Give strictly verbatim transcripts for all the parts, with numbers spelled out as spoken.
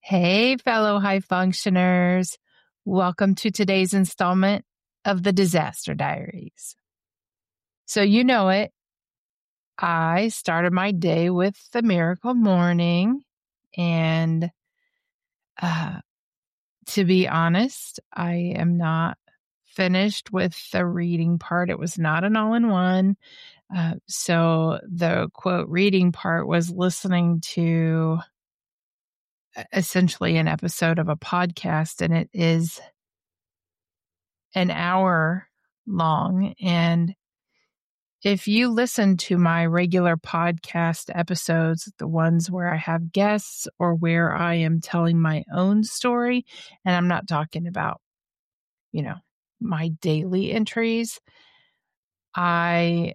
Hey, fellow high functioners. Welcome to today's installment of the Disaster Diaries. So you know it. I started my day with the miracle morning. And uh, to be honest, I am not finished with the reading part. It was not an all-in-one. Uh, so the quote reading part was listening to essentially an episode of a podcast, and it is an hour long. And if you listen to my regular podcast episodes, the ones where I have guests or where I am telling my own story, and I'm not talking about, you know, my daily entries, I,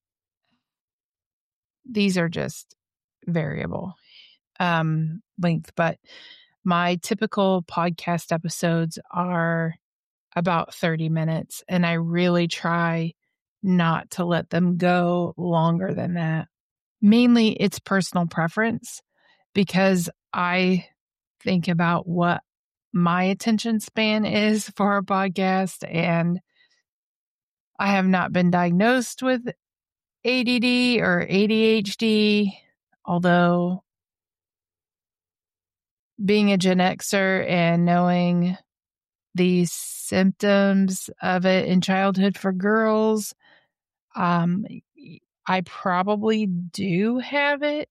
these are just variable um, length, but my typical podcast episodes are about thirty minutes, and I really try not to let them go longer than that. Mainly it's personal preference because I think about what my attention span is for a podcast, and I have not been diagnosed with A D D or A D H D, although being a Gen Xer and knowing the symptoms of it in childhood for girls, um, I probably do have it.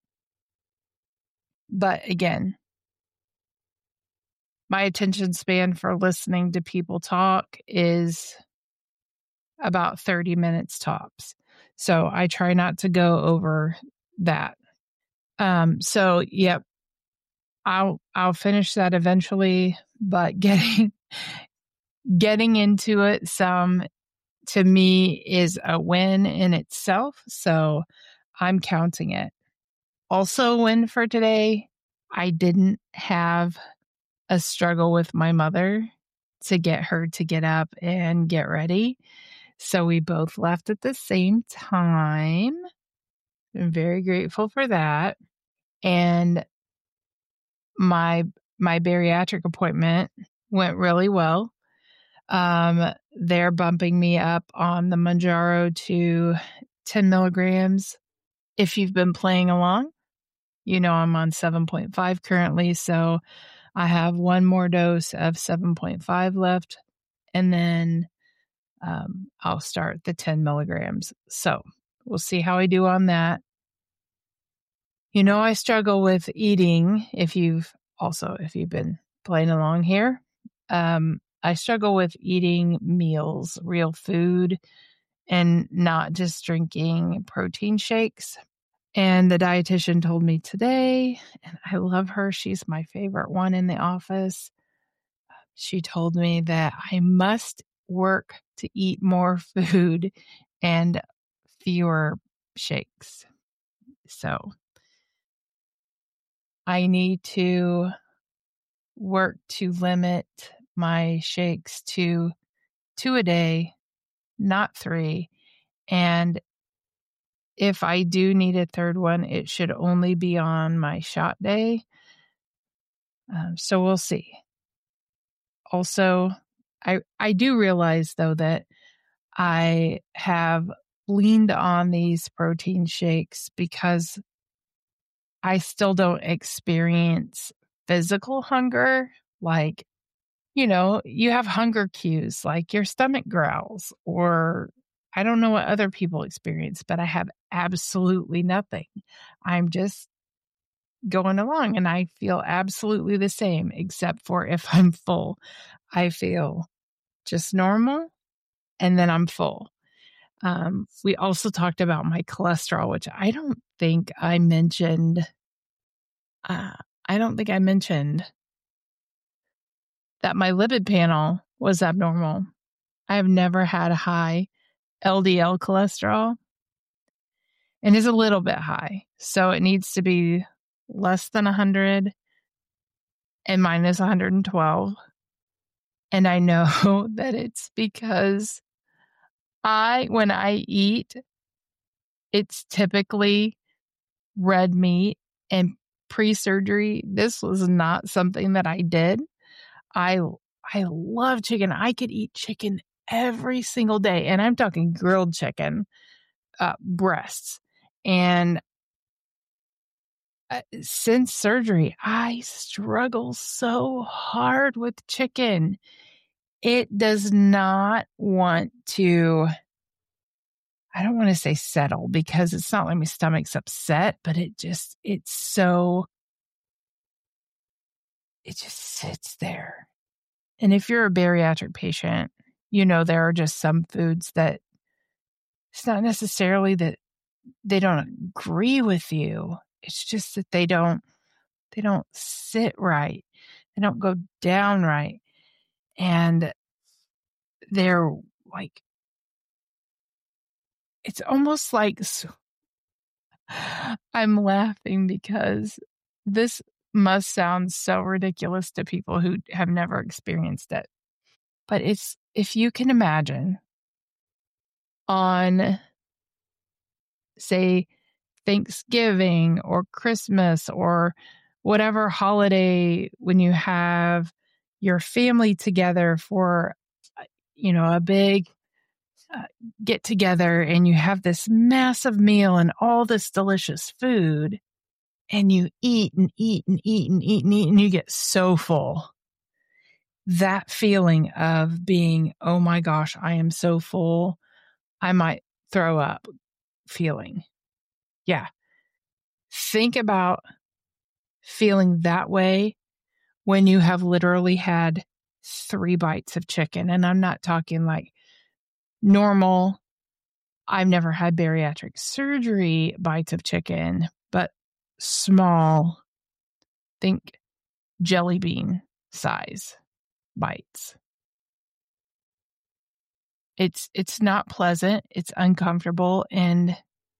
But again, my attention span for listening to people talk is about thirty minutes tops. So I try not to go over that. Um, so yep, I'll I'll finish that eventually, but getting getting into it some to me is a win in itself. So I'm counting it. Also a win for today, I didn't have a struggle with my mother to get her to get up and get ready. So we both left at the same time. I'm very grateful for that. And my my bariatric appointment went really well. Um, they're bumping me up on the Mounjaro to ten milligrams. If you've been playing along, you know I'm on seven point five currently, so I have one more dose of seven point five left, and then um, I'll start the ten milligrams. So we'll see how I do on that. You know, I struggle with eating. If you've also, if you've been playing along here, um, I struggle with eating meals, real food, and not just drinking protein shakes. And the dietitian told me today, and I love her. She's my favorite one in the office. She told me that I must work to eat more food and fewer shakes. So I need to work to limit my shakes to two a day, not three. And if I do need a third one, it should only be on my shot day. Um, so we'll see. Also, I I do realize, though, that I have leaned on these protein shakes because I still don't experience physical hunger. Like, you know, you have hunger cues, like your stomach growls, or I don't know what other people experience, but I have absolutely nothing. I'm just going along and I feel absolutely the same, except for if I'm full, I feel just normal and then I'm full. Um, we also talked about my cholesterol, which I don't think I mentioned. Uh, I don't think I mentioned that my lipid panel was abnormal. I have never had a high L D L cholesterol, and is a little bit high. So it needs to be less than one hundred, and mine is one hundred twelve. And I know that it's because I, when I eat, it's typically red meat and pre-surgery, this was not something that I did. I I love chicken. I could eat chicken every single day, and I'm talking grilled chicken, uh, breasts. And uh, since surgery, I struggle so hard with chicken. It does not want to, I don't want to say settle, because it's not like my stomach's upset, but it just, it's so, it just sits there. And if you're a bariatric patient, you know, there are just some foods that it's not necessarily that they don't agree with you. It's just that they don't, they don't sit right. They don't go down right. And they're like, it's almost like, I'm laughing because this must sound so ridiculous to people who have never experienced it. But it's, if you can imagine on, say, Thanksgiving or Christmas or whatever holiday, when you have your family together for, you know, a big uh, get together, and you have this massive meal and all this delicious food, and you eat and eat and eat and eat and eat, and you get so full. That feeling of being, oh my gosh, I am so full, I might throw up feeling. Yeah. Think about feeling that way when you have literally had three bites of chicken. And I'm not talking like normal, I've never had bariatric surgery bites of chicken, but small, think jelly bean size bites. It's it's not pleasant, it's uncomfortable, and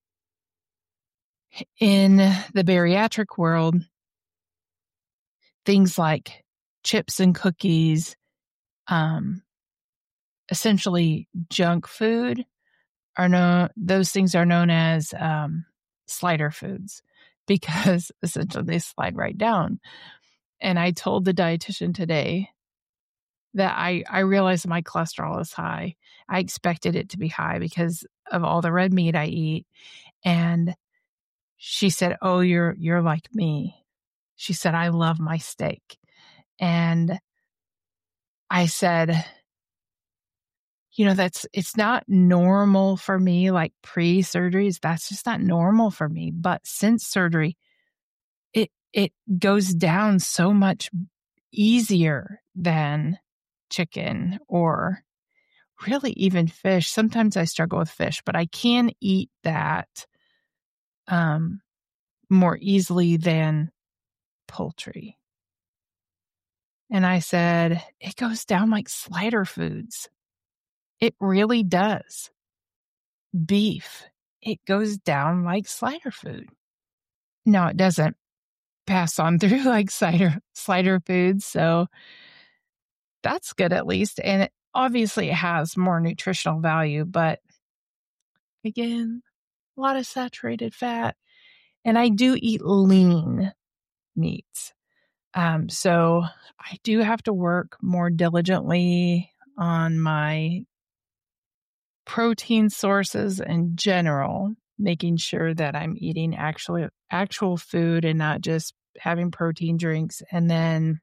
in the bariatric world, things like chips and cookies, um, essentially junk food, are known, those things are known as um, slider foods, because essentially they slide right down. And I told the dietitian today that I, I realized my cholesterol is high. I expected it to be high because of all the red meat I eat. And she said, oh, you're, you're like me. She said, I love my steak. And I said, you know, that's, it's not normal for me, like pre-surgeries. That's just not normal for me. But since surgery, it, it goes down so much easier than chicken or really even fish. Sometimes I struggle with fish, but I can eat that um, more easily than poultry. And I said, it goes down like slider foods. It really does. Beef, it goes down like slider food. No, it doesn't pass on through like slider, slider foods. So that's good at least. And it, obviously it has more nutritional value, but again, a lot of saturated fat. And I do eat lean meats. Um, so I do have to work more diligently on my protein sources in general, making sure that I'm eating actually actual food and not just having protein drinks. And then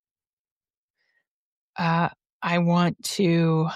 uh, I want to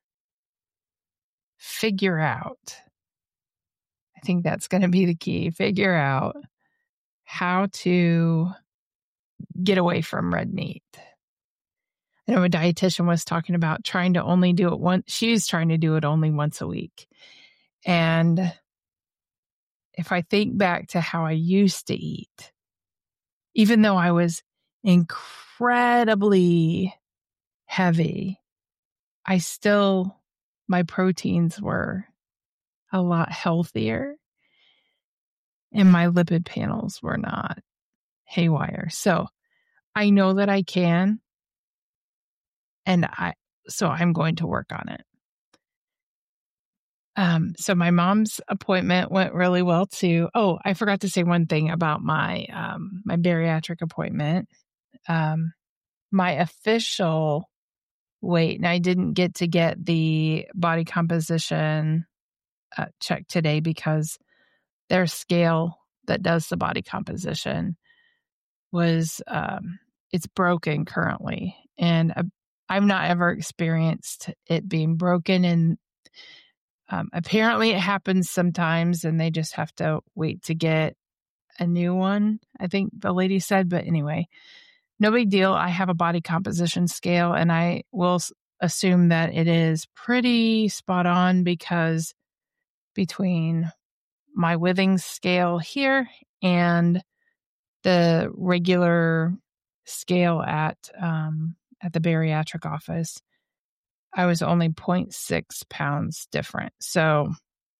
figure out, I think that's going to be the key, figure out how to get away from red meat. I know a dietitian was talking about trying to only do it once. She's trying to do it only once a week. And if I think back to how I used to eat, even though I was incredibly heavy, I still, my proteins were a lot healthier and my lipid panels were not haywire. So I know that I can, and I, so I'm going to work on it. Um, so my mom's appointment went really well too. Oh, I forgot to say one thing about my um, my bariatric appointment. Um, my official weight, and I didn't get to get the body composition uh, checked today because their scale that does the body composition was um, it's broken currently, and uh, I've not ever experienced it being broken, and um, apparently it happens sometimes, and they just have to wait to get a new one, I think the lady said. But anyway, no big deal. I have a body composition scale, and I will s- assume that it is pretty spot on because between my Withings scale here and the regular scale at um, at the bariatric office, I was only zero point six pounds different. So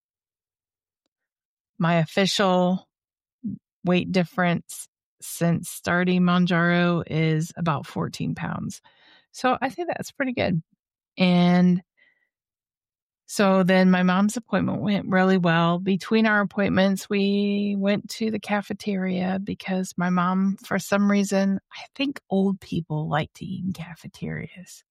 my official weight difference since starting Mounjaro is about fourteen pounds. So I think that's pretty good. And so then my mom's appointment went really well. Between our appointments, we went to the cafeteria because my mom, for some reason, I think old people like to eat in cafeterias.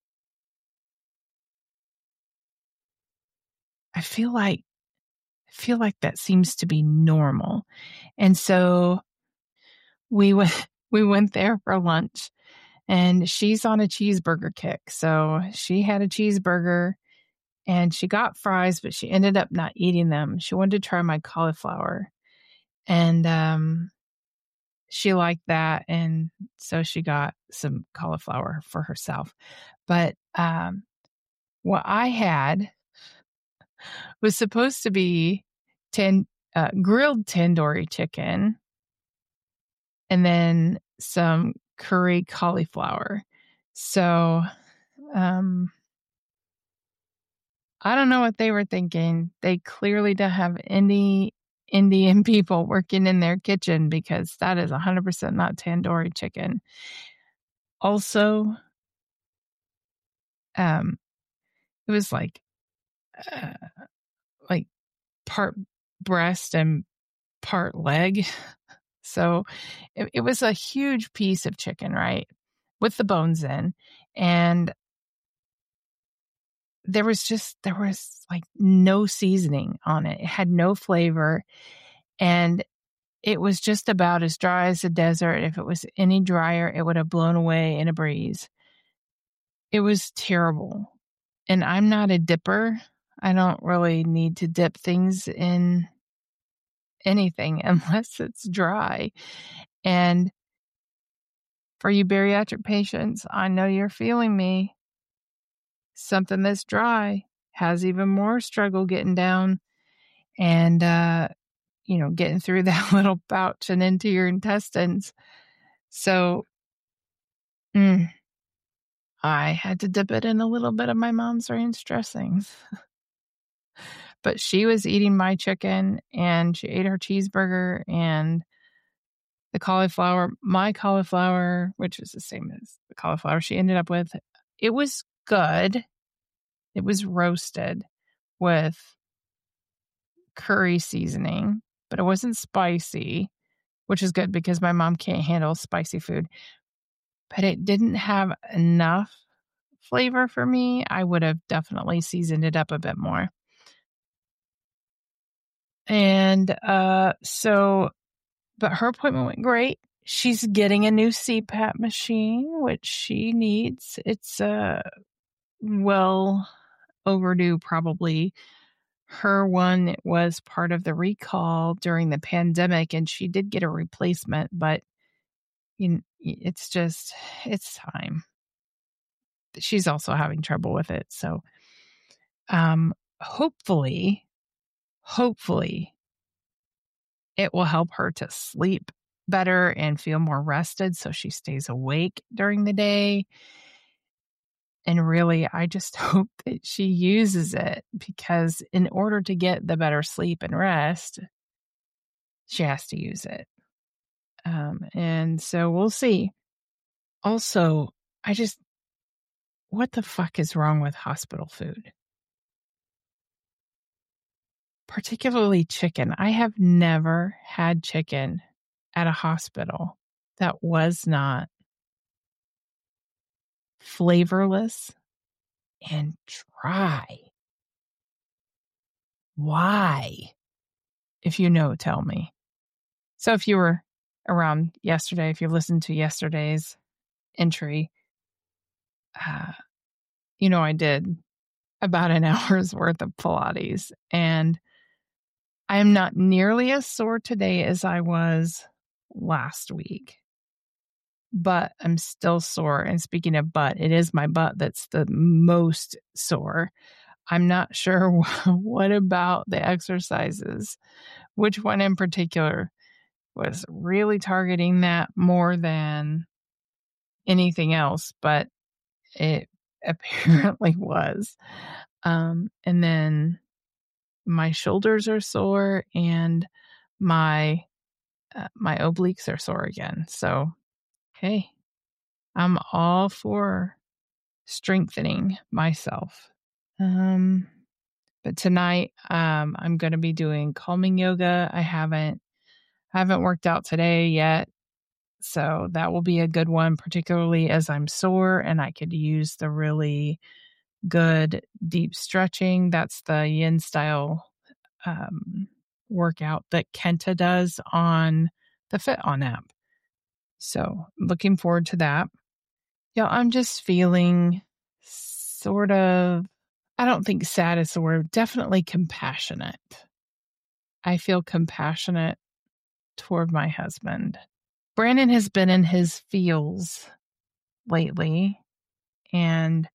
I feel like I feel like that seems to be normal. And so we went we went there for lunch, and she's on a cheeseburger kick. So she had a cheeseburger and she got fries, but she ended up not eating them. She wanted to try my cauliflower, and um, she liked that. And so she got some cauliflower for herself. But um, what I had was supposed to be ten, uh, grilled tandoori chicken and then some curry cauliflower. So um, I don't know what they were thinking. They clearly don't have any Indian people working in their kitchen because that is one hundred percent not tandoori chicken. Also, um, it was like uh, like part breast and part leg. So it, it was a huge piece of chicken, right? With the bones in. And there was just, there was like no seasoning on it. It had no flavor. And it was just about as dry as a desert. If it was any drier, it would have blown away in a breeze. It was terrible. And I'm not a dipper. I don't really need to dip things in anything unless it's dry. And for you bariatric patients, I know you're feeling me. Something that's dry has even more struggle getting down and, uh, you know, getting through that little pouch and into your intestines. So, mm, I had to dip it in a little bit of my mom's ranch dressing. But she was eating my chicken and she ate her cheeseburger and the cauliflower, my cauliflower, which is the same as the cauliflower she ended up with. It was good. It was roasted with curry seasoning, but it wasn't spicy, which is good because my mom can't handle spicy food. But it didn't have enough flavor for me. I would have definitely seasoned it up a bit more. And uh, so, but her appointment went great. She's getting a new C PAP machine, which she needs. It's uh, well overdue, probably. Her one was part of the recall during the pandemic, and she did get a replacement, but you know, it's just, it's time. She's also having trouble with it. So um, hopefully, hopefully it will help her to sleep better and feel more rested so she stays awake during the day. And really, I just hope that she uses it because in order to get the better sleep and rest, she has to use it. Um, and so we'll see. Also, I just, what the fuck is wrong with hospital food? particularly chicken. I have never had chicken at a hospital that was not flavorless and dry. Why? If you know, tell me. So if you were around yesterday, if you listened to yesterday's entry, uh, you know I did about an hour's worth of Pilates, and I am not nearly as sore today as I was last week, but I'm still sore. And speaking of butt, it is my butt that's the most sore. I'm not sure what about the exercises, which one in particular was really targeting that more than anything else, but it apparently was. Um, and then my shoulders are sore and my uh, my obliques are sore again. So, hey, I'm all for strengthening myself. Um, but tonight, um, I'm going to be doing calming yoga. I haven't haven't worked out today yet, so that will be a good one, particularly as I'm sore and I could use the really good deep stretching. That's the yin style um, workout that Kenta does on the Fit On app. So looking forward to that. Yeah, I'm just feeling sort of, I don't think sad is the word, definitely compassionate. I feel compassionate toward my husband. Brandon has been in his feels lately, and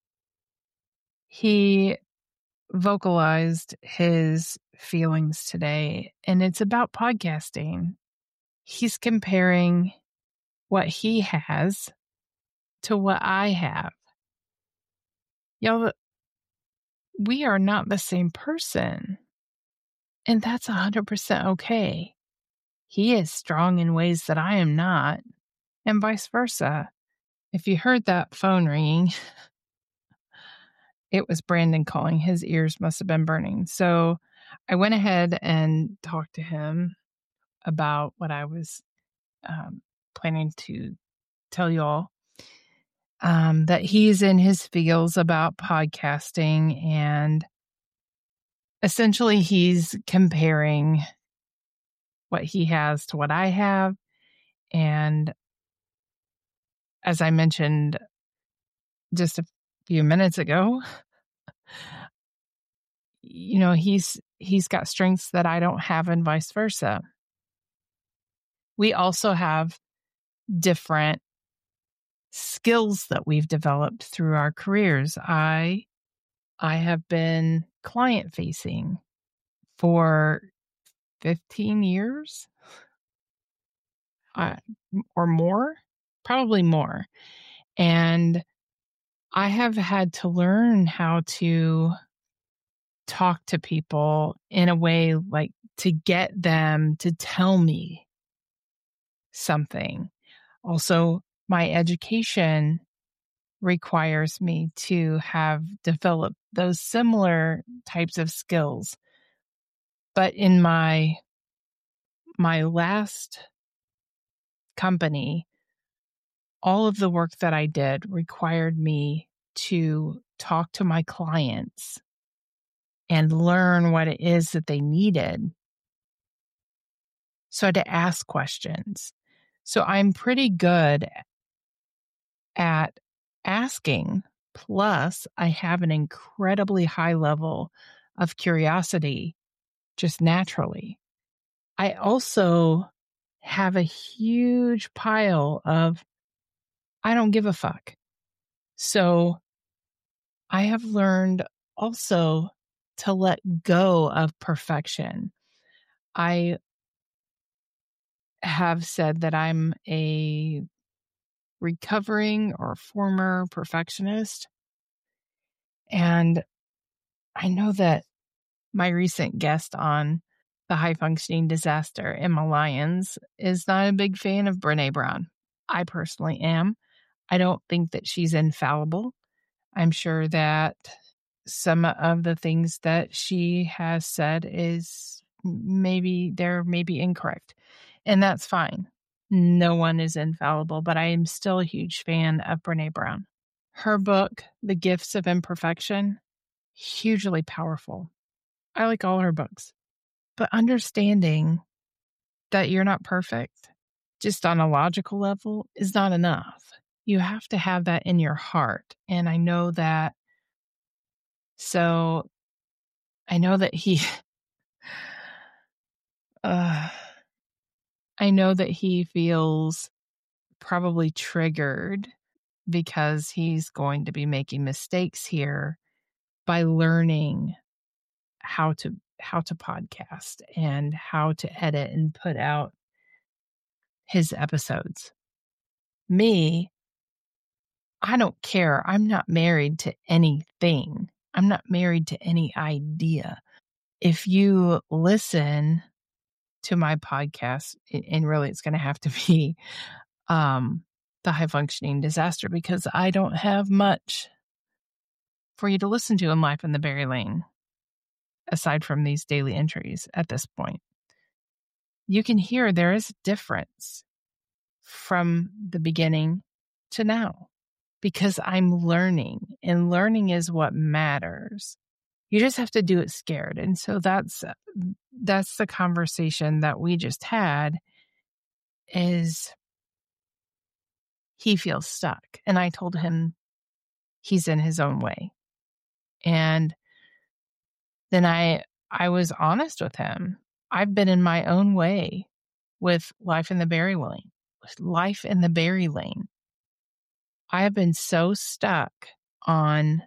he vocalized his feelings today, and it's about podcasting. He's comparing what he has to what I have. Y'all, we are not the same person, and that's one hundred percent okay. He is strong in ways that I am not, and vice versa. If you heard that phone ringing, it was Brandon calling. His ears must have been burning. So I went ahead and talked to him about what I was um, planning to tell you all. Um, that he's in his feels about podcasting, and essentially he's comparing what he has to what I have. And as I mentioned just a few minutes ago, you know, he's he's got strengths that I don't have and vice versa. We also have different skills that we've developed through our careers. I I have been client facing for fifteen years uh, or more, probably more. And I have had to learn how to talk to people in a way like to get them to tell me something. Also, my education requires me to have developed those similar types of skills. But in my my last company, all of the work that I did required me to talk to my clients and learn what it is that they needed. So I had to ask questions. So I'm pretty good at asking. Plus, I have an incredibly high level of curiosity just naturally. I also have a huge pile of I don't give a fuck. So I have learned also to let go of perfection. I have said that I'm a recovering or former perfectionist. And I know that my recent guest on the High Functioning Disaster, Emma Lyons, is not a big fan of Brené Brown. I personally am. I don't think that she's infallible. I'm sure that some of the things that she has said is maybe they're maybe incorrect, and that's fine. No one is infallible, but I am still a huge fan of Brené Brown. Her book, The Gifts of Imperfection, hugely powerful. I like all her books, but understanding that you're not perfect just on a logical level is not enough. You have to have that in your heart. And I know that. So I know that he, uh, I know that he feels probably triggered because he's going to be making mistakes here by learning how to how to podcast and how to edit and put out his episodes. Me, I don't care. I'm not married to anything. I'm not married to any idea. If you listen to my podcast, and really it's going to have to be um, the High Functioning Disaster, because I don't have much for you to listen to in Life in the Berry Lane, aside from these daily entries at this point. You can hear there is a difference from the beginning to now because I'm learning, and learning is what matters. You just have to do it scared. And so that's that's the conversation that we just had, is he feels stuck. And I told him he's in his own way. And then I I was honest with him. I've been in my own way with Life in the Berry Lane. Life in the Berry Lane. I have been so stuck on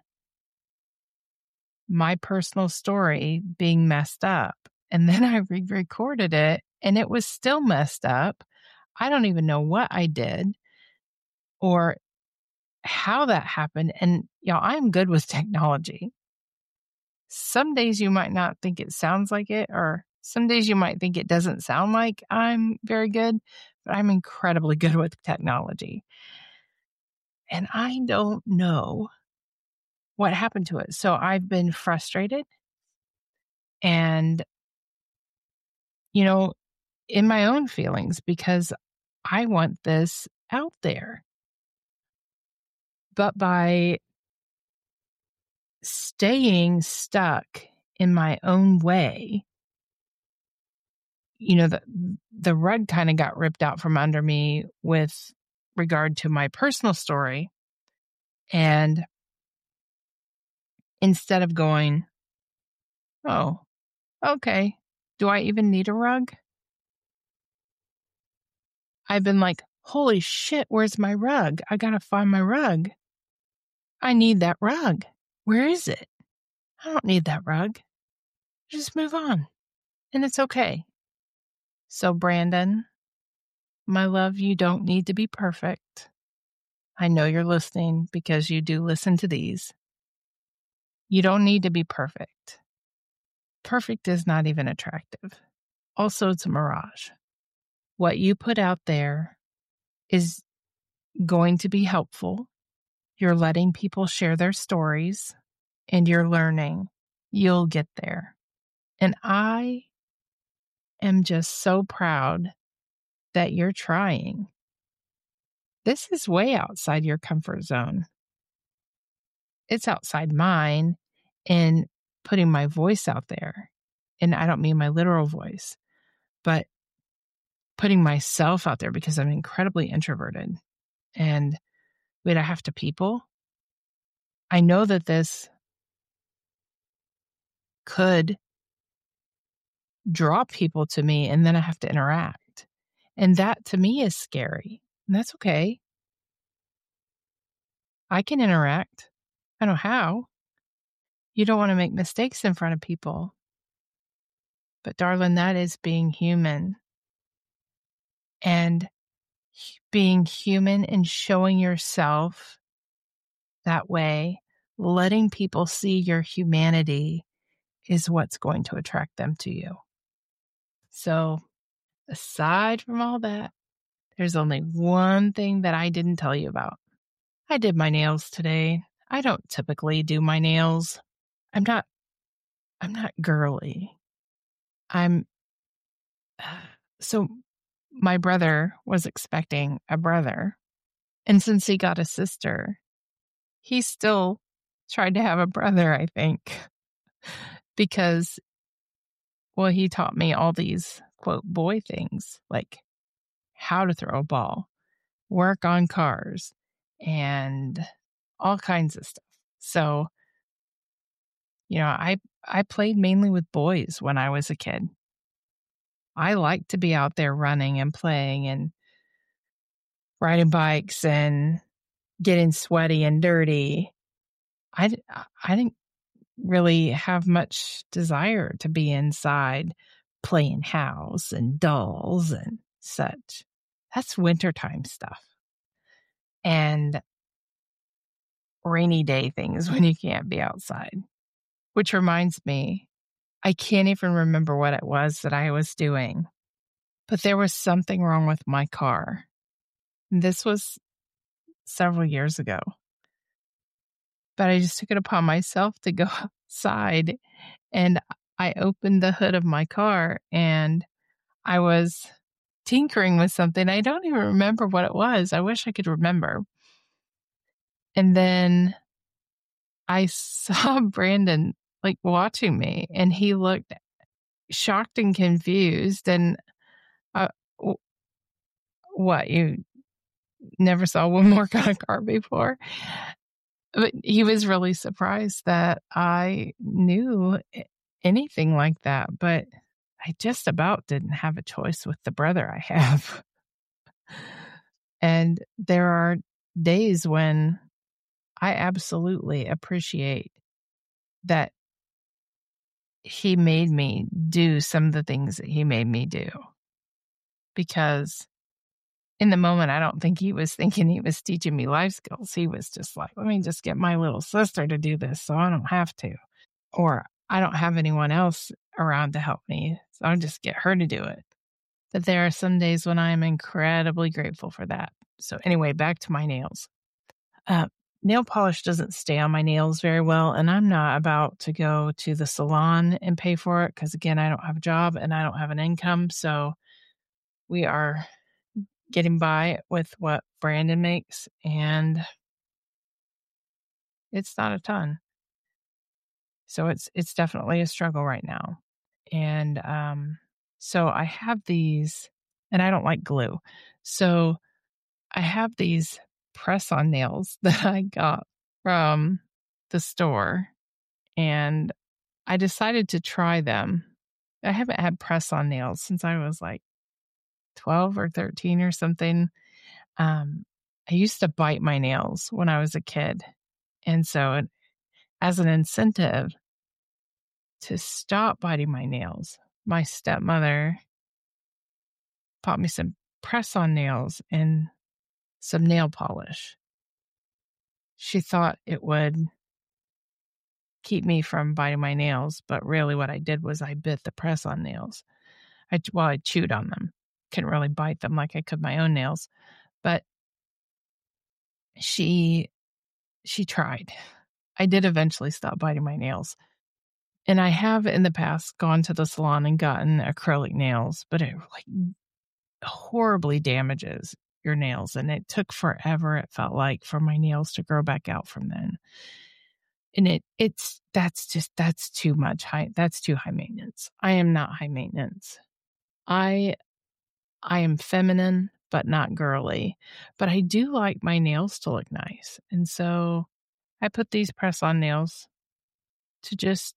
my personal story being messed up. And then I re-recorded it and it was still messed up. I don't even know what I did or how that happened. And, you know, I'm good with technology. Some days you might not think it sounds like it, or some days you might think it doesn't sound like I'm very good, but I'm incredibly good with technology. And I don't know what happened to it. So I've been frustrated and, you know, in my own feelings because I want this out there. But by staying stuck in my own way, you know, the, the rug kind of got ripped out from under me with regard to my personal story. And instead of going, oh, okay, do I even need a rug? I've been like, holy shit, where's my rug? I gotta find my rug. I need that rug. Where is it? I don't need that rug. Just move on. And it's okay. So, Brandon, my love, you don't need to be perfect. I know you're listening because you do listen to these. You don't need to be perfect. Perfect is not even attractive. Also, it's a mirage. What you put out there is going to be helpful. You're letting people share their stories and you're learning. You'll get there. And I am just so proud that you're trying. This is way outside your comfort zone. It's outside mine in putting my voice out there. And I don't mean my literal voice, but putting myself out there because I'm incredibly introverted. And wait, I have to people. I know that this could draw people to me and then I have to interact. And that to me is scary. And that's okay. I can interact. I know how. You don't want to make mistakes in front of people. But darling, that is being human. And being human and showing yourself that way, letting people see your humanity is what's going to attract them to you. So aside from all that, there's only one thing that I didn't tell you about. I did my nails today. I don't typically do my nails. I'm not I'm not girly. I'm so my brother was expecting a brother, and since he got a sister, he still tried to have a brother, I think, because, well, he taught me all these, quote, boy things, like how to throw a ball, work on cars, and all kinds of stuff. So, you know, I I played mainly with boys when I was a kid. I liked to be out there running and playing and riding bikes and getting sweaty and dirty. I, d- I didn't really have much desire to be inside playing house and dolls and such. That's wintertime stuff. And rainy day things when you can't be outside. Which reminds me, I can't even remember what it was that I was doing, but there was something wrong with my car. This was several years ago. But I just took it upon myself to go outside, and I opened the hood of my car and I was tinkering with something. I don't even remember what it was. I wish I could remember. And then I saw Brandon like watching me, and he looked shocked and confused. And uh, w- what, you never saw one work on a car before? But he was really surprised that I knew anything like that. But I just about didn't have a choice with the brother I have. And there are days when I absolutely appreciate that he made me do some of the things that he made me do. Because in the moment, I don't think he was thinking he was teaching me life skills. He was just like, let me just get my little sister to do this so I don't have to. Or I don't have anyone else around to help me, so I'll just get her to do it. But there are some days when I am incredibly grateful for that. So anyway, back to my nails. Uh, nail polish doesn't stay on my nails very well, and I'm not about to go to the salon and pay for it because, again, I don't have a job and I don't have an income. So we are getting by with what Brandon makes, and it's not a ton. So it's it's definitely a struggle right now. And um, so I have these, and I don't like glue. So I have these press on nails that I got from the store, and I decided to try them. I haven't had press on nails since I was like twelve or thirteen or something. Um, I used to bite my nails when I was a kid. And so, as an incentive to stop biting my nails, my stepmother bought me some press on nails and some nail polish. She thought it would keep me from biting my nails, but really what I did was I bit the press on nails. I, well, I chewed on them. Couldn't really bite them like I could my own nails, but she she tried. I did eventually stop biting my nails. And I have in the past gone to the salon and gotten acrylic nails, but it like horribly damages your nails. And it took forever, it felt like, for my nails to grow back out from then. And it it's that's just that's too much high that's too high maintenance. I am not high maintenance. I I am feminine but not girly. But I do like my nails to look nice. And so I put these press on nails to just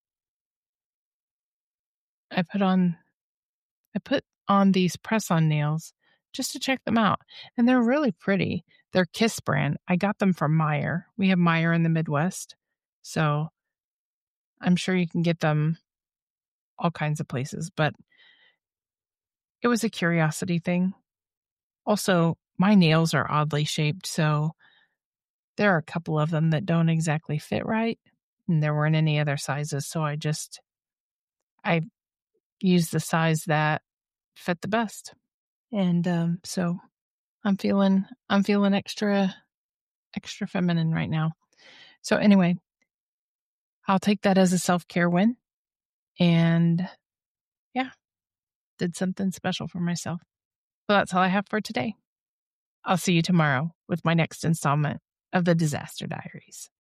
I put on I put on these press on nails just to check them out. And they're really pretty. They're Kiss brand. I got them from Meyer. We have Meyer in the Midwest. So I'm sure you can get them all kinds of places, but it was a curiosity thing. Also, my nails are oddly shaped, so there are a couple of them that don't exactly fit right, and there weren't any other sizes, so I just I used the size that fit the best. And um, so I'm feeling I'm feeling extra extra feminine right now. So anyway, I'll take that as a self-care win. And yeah, did something special for myself. So that's all I have for today. I'll see you tomorrow with my next installment of the Disaster Diaries.